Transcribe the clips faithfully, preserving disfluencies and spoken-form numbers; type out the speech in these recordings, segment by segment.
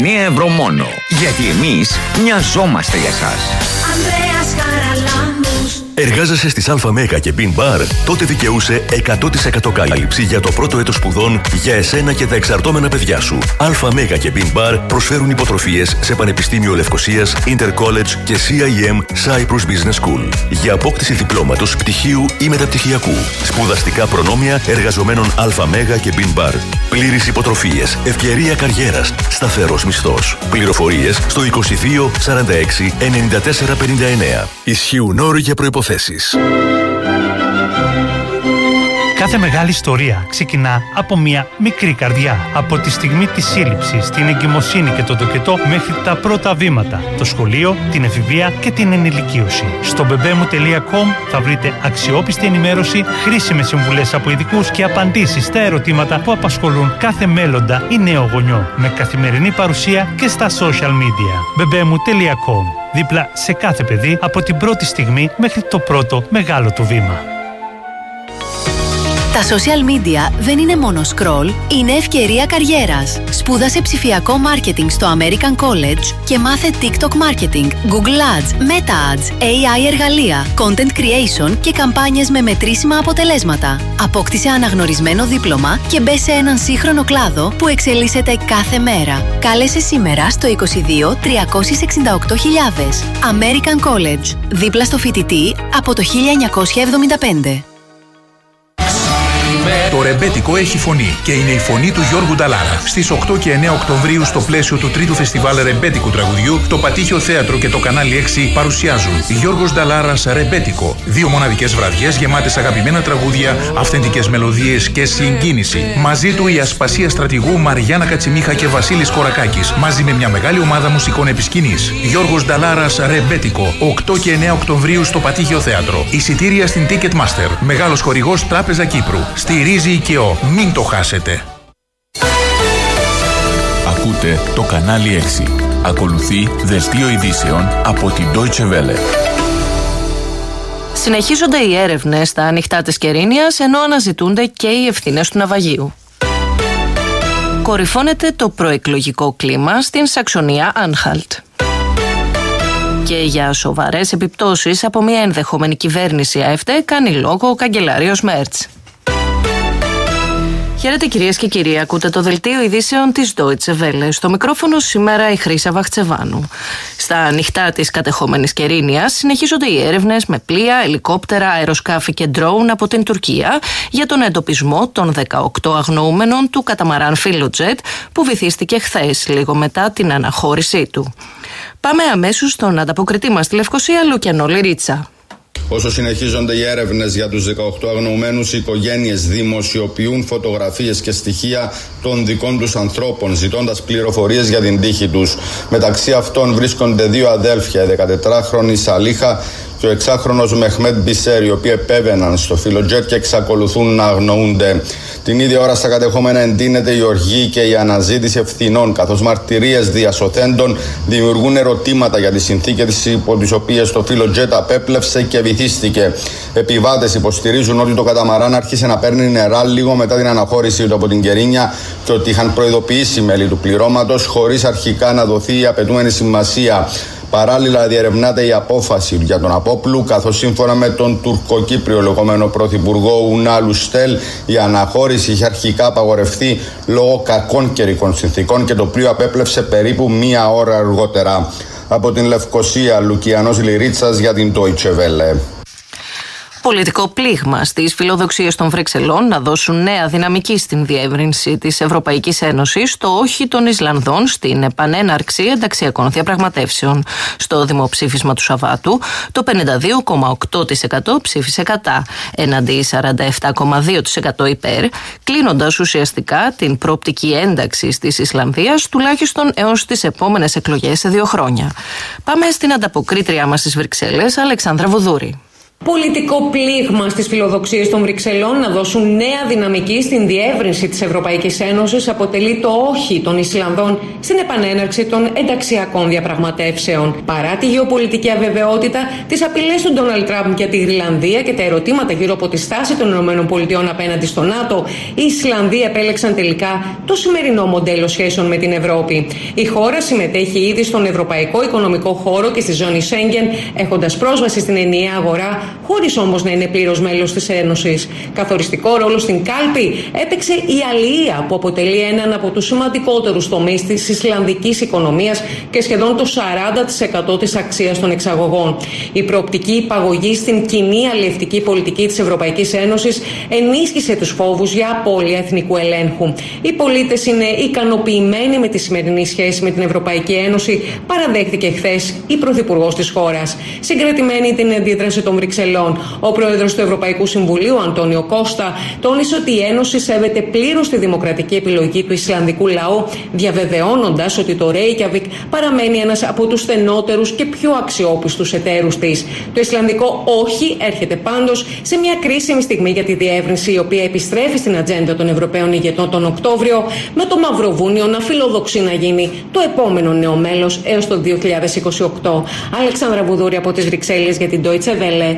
εννέα ευρώ μόνο. Γιατί εμείς μοιαζόμαστε για σας. Ανδρέας Χαραλάμπους. Εργάζεσαι στις ΑΜΕΓΑ και Bean Bar? Τότε δικαιούσε εκατό τοις εκατό κάλυψη για το πρώτο έτος σπουδών για εσένα και τα εξαρτώμενα παιδιά σου. ΑΜΕΓΑ και Bean Bar προσφέρουν υποτροφίες σε Πανεπιστήμιο Λευκωσίας, Intercollege και σι άι εμ Cyprus Business School. Για απόκτηση διπλώματος, πτυχίου ή μεταπτυχιακού. Σπουδαστικά προνόμια εργαζομένων ΑΜΕΓΑ και Bean Bar. Πλήρης υποτροφίες, ευκαιρία καριέρας, σταθερός μισθός. Πληροφορίες στο είκοσι δύο σαράντα έξι ενενήντα τέσσερα πενήντα εννέα. Ισχύουν όροι για προϋποθέσεις. Κάθε μεγάλη ιστορία ξεκινά από μια μικρή καρδιά. Από τη στιγμή της σύλληψης, την εγκυμοσύνη και το τοκετό μέχρι τα πρώτα βήματα, το σχολείο, την εφηβεία και την ενηλικίωση. Στο μπεμπέμου τελεία κομ θα βρείτε αξιόπιστη ενημέρωση, χρήσιμες συμβουλές από ειδικούς και απαντήσεις στα ερωτήματα που απασχολούν κάθε μέλλοντα ή νέο γονιό. Με καθημερινή παρουσία και στα social media. μπεμπέμου τελεία κομ. Δίπλα σε κάθε παιδί από την πρώτη στιγμή μέχρι το πρώτο μεγάλο του βήμα. Τα social media δεν είναι μόνο scroll, είναι ευκαιρία καριέρας. Σπούδασε ψηφιακό marketing στο American College και μάθε TikTok marketing, Google Ads, Meta Ads, έι άι εργαλεία, content creation και καμπάνιες με μετρήσιμα αποτελέσματα. Απόκτησε αναγνωρισμένο δίπλωμα και μπε σε έναν σύγχρονο κλάδο που εξελίσσεται κάθε μέρα. Κάλεσε σήμερα στο είκοσι δύο τριακόσια εξήντα οκτώ χιλιάδες. American College, δίπλα στο φοιτητή από το χίλια εννιακόσια εβδομήντα πέντε. Το ρεμπέτικο έχει φωνή και είναι η φωνή του Γιώργου Νταλάρα. Στις οκτώ και εννέα Οκτωβρίου, στο πλαίσιο του τρίτου φεστιβάλ ρεμπέτικου τραγουδιού, το Πατήχιο Θέατρο και το Κανάλι έξι παρουσιάζουν Γιώργος Νταλάρας Ρεμπέτικο. Δύο μοναδικές βραδιές γεμάτες αγαπημένα τραγούδια, αυθεντικές μελωδίες και συγκίνηση. Μαζί του η Ασπασία Στρατηγού Μαριάννα Κατσιμίχα και Βασίλης Κορακάκης, μαζί με μια μεγάλη ομάδα μουσικών επισκηνής. Γιώργος Νταλάρας Ρεμπέτικο, οκτώ και εννέα Οκτωβρίου στο Πατήχιο Θέατρο. Εισιτήρια στην Ticketmaster. Μεγάλος χορηγός Τράπεζα Κύπρου. Στηρίζει οικειό. Μην το χάσετε. Ακούτε το Κανάλι έξι. Ακολουθεί δελτίο ειδήσεων από την Deutsche Welle. Συνεχίζονται οι έρευνες στα ανοιχτά της Κερίνιας, ενώ αναζητούνται και οι ευθύνες του ναυαγίου. Κορυφώνεται το προεκλογικό κλίμα στην Σαξονία Άνχαλτ. Και για σοβαρές επιπτώσεις από μια ενδεχόμενη κυβέρνηση ΑΕΦΤΕ κάνει λόγο ο καγκελάριος Μέρτς. Χαίρετε κυρίες και κύριοι, ακούτε το δελτίο ειδήσεων της Deutsche Welle. Στο μικρόφωνο σήμερα η Χρύσα Βαχτσεβάνου. Στα ανοιχτά της κατεχόμενης Κερίνιας συνεχίζονται οι έρευνες με πλοία, ελικόπτερα, αεροσκάφη και ντρόουν από την Τουρκία για τον εντοπισμό των δεκαοκτώ αγνοούμενων του καταμαράν Filojet που βυθίστηκε χθες, λίγο μετά την αναχώρησή του. Πάμε αμέσως στον ανταποκριτή μας στη Λευκωσία, Λουκιανό Λυρίτσα. Όσο συνεχίζονται οι έρευνες για τους δεκαοκτώ αγνοωμένους, οι οικογένειες δημοσιοποιούν φωτογραφίες και στοιχεία των δικών τους ανθρώπων, ζητώντας πληροφορίες για την τύχη τους. Μεταξύ αυτών βρίσκονται δύο αδέλφια, η δεκατετράχρονη Σαλίχα και ο εξάχρονος Μεχμέτ Μπισέρ, οι οποίοι επέβαιναν στο Filojet και εξακολουθούν να αγνοούνται. Την ίδια ώρα στα κατεχόμενα εντείνεται η οργή και η αναζήτηση ευθυνών, καθώς μαρτυρίες διασωθέντων δημιουργούν ερωτήματα για τις συνθήκες υπό τις οποίες το Filojet απέπλευσε και βυθίστηκε. Επιβάτες υποστηρίζουν ότι το καταμαράν άρχισε να παίρνει νερά λίγο μετά την αναχώρησή του από την Κερίνια και ότι είχαν προειδοποιήσει μέλη του πληρώματος χωρίς αρχικά να δοθεί η απαιτούμενη σημασία. Παράλληλα, διερευνάται η απόφαση για τον απόπλου, καθώς σύμφωνα με τον τουρκοκύπριο λεγόμενο πρωθυπουργό Ουνάλου Στέλ, η αναχώρηση είχε αρχικά απαγορευτεί λόγω κακών καιρικών συνθήκων και το πλοίο απέπλευσε περίπου μία ώρα αργότερα. Από την Λευκωσία, Λουκιανός Λυρίτσας για την Deutsche Welle. Πολιτικό πλήγμα στις φιλοδοξίες των Βρυξελών να δώσουν νέα δυναμική στην διεύρυνση της Ευρωπαϊκής Ένωσης, το όχι των Ισλανδών στην επανέναρξη ενταξιακών διαπραγματεύσεων. Στο δημοψήφισμα του Σαββάτου, το πενήντα δύο κόμμα οκτώ τοις εκατό ψήφισε κατά, εναντί σαράντα επτά κόμμα δύο τοις εκατό υπέρ, κλείνοντας ουσιαστικά την προοπτική ένταξη της Ισλανδίας τουλάχιστον έως τις επόμενες εκλογές σε δύο χρόνια. Πάμε στην ανταποκρίτριά μας στις Βρυξέλλες, Αλεξάνδρα Βουδούρη. Πολιτικό πλήγμα στις φιλοδοξίες των Βρυξελών να δώσουν νέα δυναμική στην διεύρυνση της Ευρωπαϊκής Ένωσης αποτελεί το όχι των Ισλανδών στην επανέναρξη των ενταξιακών διαπραγματεύσεων. Παρά τη γεωπολιτική αβεβαιότητα, τις απειλές του Ντόναλντ Τραμπ για τη Γροιλανδία και τα ερωτήματα γύρω από τη στάση των ΗΠΑ απέναντι στο ΝΑΤΟ, οι Ισλανδοί επέλεξαν τελικά το σημερινό μοντέλο σχέσεων με την Ευρώπη. Η χώρα συμμετέχει ήδη στον Ευρωπαϊκό Οικονομικό Χώρο και στη ζώνη Σέγγεν, έχοντας πρόσβαση στην ενιαία αγορά, χωρίς όμως να είναι πλήρως μέλος της Ένωσης. Καθοριστικό ρόλο στην κάλπη έπαιξε η αλληλεία, που αποτελεί έναν από τους σημαντικότερους τομείς της ισλανδικής οικονομίας και σχεδόν το σαράντα τοις εκατό της αξίας των εξαγωγών. Η προοπτική υπαγωγή στην κοινή αλληλευτική πολιτική της Ευρωπαϊκής Ένωσης ενίσχυσε τους φόβους για απώλεια εθνικού ελέγχου. Οι πολίτες είναι ικανοποιημένοι με τη σημερινή σχέση με την Ευρωπαϊκή Ένωση, παραδέχτηκε χθες η Πρωθυπουργός της χώρας. Συγκρατημένη την αντίδραση των Βρυξελών, ο πρόεδρος του Ευρωπαϊκού Συμβουλίου, Αντώνιο Κώστα, τόνισε ότι η Ένωση σέβεται πλήρως τη δημοκρατική επιλογή του Ισλανδικού λαού, διαβεβαιώνοντας ότι το Ρέικιαβικ παραμένει ένας από τους στενότερους και πιο αξιόπιστους εταίρους της. Το Ισλανδικό όχι έρχεται πάντως σε μια κρίσιμη στιγμή για τη διεύρυνση, η οποία επιστρέφει στην ατζέντα των Ευρωπαίων ηγετών τον Οκτώβριο, με το Μαυροβούνιο να φιλοδοξεί να γίνει το επόμενο νέο μέλος έως το δύο χιλιάδες είκοσι οκτώ. Αλεξάνδρα Βουδούρη από τις Βρυξέλλες για την Deutsche Welle.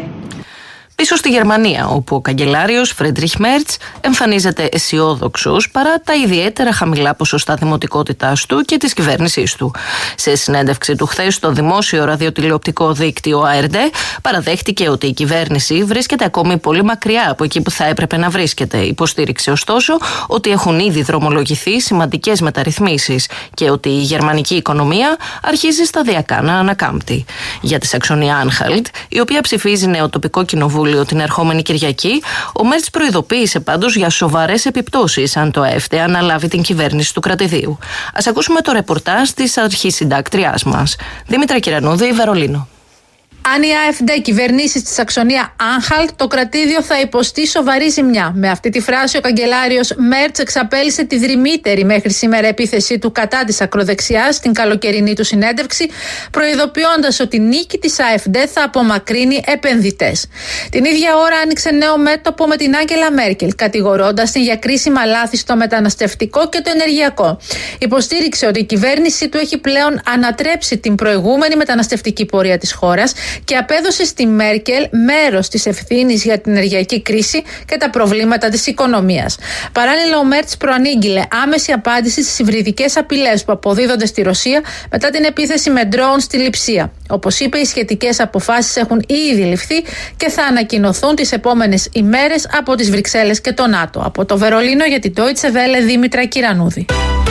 Πίσω στη Γερμανία, όπου ο καγκελάριος Φρίντριχ Μέρτς εμφανίζεται αισιόδοξος παρά τα ιδιαίτερα χαμηλά ποσοστά δημοτικότητάς του και της κυβέρνησής του. Σε συνέντευξη του χθες στο δημόσιο ραδιοτηλεοπτικό δίκτυο Α Ερ Ντι, παραδέχτηκε ότι η κυβέρνηση βρίσκεται ακόμη πολύ μακριά από εκεί που θα έπρεπε να βρίσκεται. Υποστήριξε ωστόσο ότι έχουν ήδη δρομολογηθεί σημαντικές μεταρρυθμίσεις και ότι η γερμανική οικονομία αρχίζει σταδιακά να ανακάμπτει. Για τη Σαξονία Άνχαλτ, η οποία ψηφίζει νέο τοπικό κοινοβούλιο την ερχόμενη Κυριακή, ο Μέρτς προειδοποίησε πάντως για σοβαρές επιπτώσεις αν το ΑΕΦΤΕ αναλάβει την κυβέρνηση του κρατηδίου. Ας ακούσουμε το ρεπορτάζ της αρχισυντάκτριάς μας. Δήμητρα Κυρανούδη, Βερολίνο. Αν η ΑΕΦΔΕ κυβερνήσει στη Σαξονία Άνχαλτ, το κρατήδιο θα υποστεί σοβαρή ζημιά. Με αυτή τη φράση, ο καγκελάριος Μέρτς εξαπέλυσε τη δρυμύτερη μέχρι σήμερα επίθεσή του κατά της ακροδεξιάς στην καλοκαιρινή του συνέντευξη, προειδοποιώντας ότι η νίκη της ΑΕΦΔΕ θα απομακρύνει επενδυτές. Την ίδια ώρα άνοιξε νέο μέτωπο με την Άγγελα Μέρκελ, κατηγορώντας την για κρίσιμα λάθη στο μεταναστευτικό και το ενεργειακό. Υποστήριξε ότι η κυβέρνησή του έχει πλέον ανατρέψει την προηγούμενη μεταναστευτική πορεία της χώρας και απέδωσε στη Μέρκελ μέρος της ευθύνης για την ενεργειακή κρίση και τα προβλήματα της οικονομίας. Παράλληλα, ο Μέρτς προανήγγειλε άμεση απάντηση στις υβριδικές απειλές που αποδίδονται στη Ρωσία μετά την επίθεση με ντρόουν στη Λειψία. Όπως είπε, οι σχετικές αποφάσεις έχουν ήδη ληφθεί και θα ανακοινωθούν τις επόμενες ημέρες από τις Βρυξέλλες και το ΝΑΤΟ. Από το Βερολίνο για την Deutsche Welle, Δήμητρα Κυρανούδη.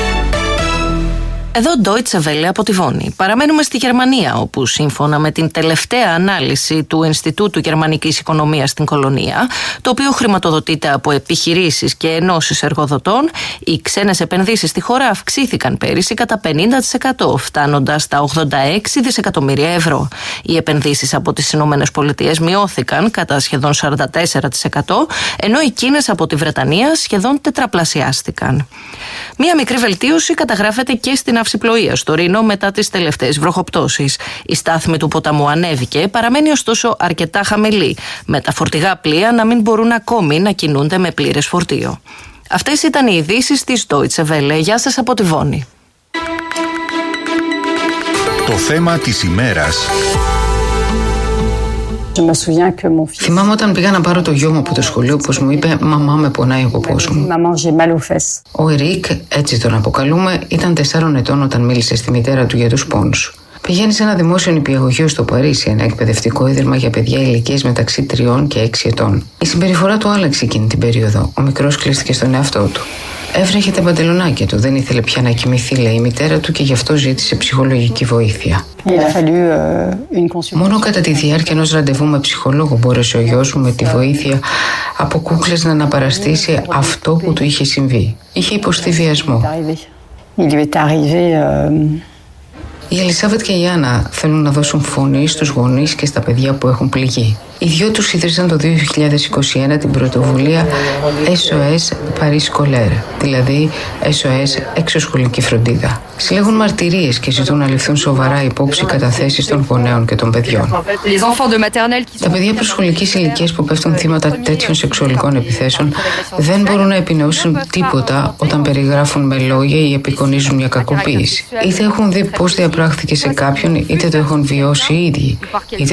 Εδώ Deutsche Welle από τη Βόνη. Παραμένουμε στη Γερμανία, όπου σύμφωνα με την τελευταία ανάλυση του Ινστιτούτου Γερμανικής Οικονομίας στην Κολονία, το οποίο χρηματοδοτείται από επιχειρήσεις και ενώσεις εργοδοτών, οι ξένες επενδύσεις στη χώρα αυξήθηκαν πέρυσι κατά πενήντα τοις εκατό, φτάνοντας στα ογδόντα έξι δισεκατομμύρια ευρώ. Οι επενδύσεις από τις Ηνωμένες Πολιτείες μειώθηκαν κατά σχεδόν σαράντα τέσσερα τοις εκατό, ενώ οι Κίνες από τη Βρετανία σχεδόν τετραπλασιάστηκαν. Μία μικρή βελτίωση καταγράφεται και στην αυσιπλοεία στο Ρήνο μετά τις τελευταίες βροχοπτώσεις. Η στάθμη του ποταμού ανέβηκε, παραμένει ωστόσο αρκετά χαμηλή, με τα φορτηγά πλοία να μην μπορούν ακόμη να κινούνται με πλήρες φορτίο. Αυτές ήταν οι ειδήσεις της Deutsche Welle. Γεια σας από τη Βόνη. Το θέμα της ημέρας. Θυμάμαι όταν πήγα να πάρω το γιο μου από το σχολείο, πως μου είπε «Μαμά, με πονάει ο κοπός μου». Ο Ερικ, έτσι τον αποκαλούμε, ήταν τεσσάρων ετών όταν μίλησε στη μητέρα του για τους πόνους. Πηγαίνει σε ένα δημόσιο νηπιαγωγείο στο Παρίσι, ένα εκπαιδευτικό ίδρυμα για παιδιά ηλικίας μεταξύ τριών και έξι ετών. Η συμπεριφορά του άλλαξε εκείνη την περίοδο. Ο μικρός κλείστηκε στον εαυτό του. Έβρεχε τα παντελονάκια του, δεν ήθελε πια να κοιμηθεί, λέει η μητέρα του, και γι' αυτό ζήτησε ψυχολογική βοήθεια. Μόνο κατά τη διάρκεια ενός ραντεβού με ψυχολόγο μπόρεσε ο γιος μου με τη βοήθεια από κούκλες να αναπαραστήσει αυτό που του είχε συμβεί. Είχε υποστεί βιασμό. Η Ελισάβετ και η Άννα θέλουν να δώσουν φωνή στους γονείς και στα παιδιά που έχουν πληγεί. Οι δυο τους ίδρυσαν το δύο χιλιάδες είκοσι ένα την πρωτοβουλία ες ο ες Paris Scolaire, δηλαδή ες ο ες εξωσχολική φροντίδα. Συλλέγουν μαρτυρίες και ζητούν να ληφθούν σοβαρά υπόψη καταθέσεις των γονέων και των παιδιών. Τα παιδιά προσχολικής ηλικίας που πέφτουν θύματα τέτοιων σεξουαλικών επιθέσεων δεν μπορούν να επινεώσουν τίποτα όταν περιγράφουν με λόγια ή απεικονίζουν μια κακοποίηση. Είτε έχουν δει πώς διαπράχθηκε σε κάποιον, είτε το έχουν βιώσει οι ίδιοι, είτε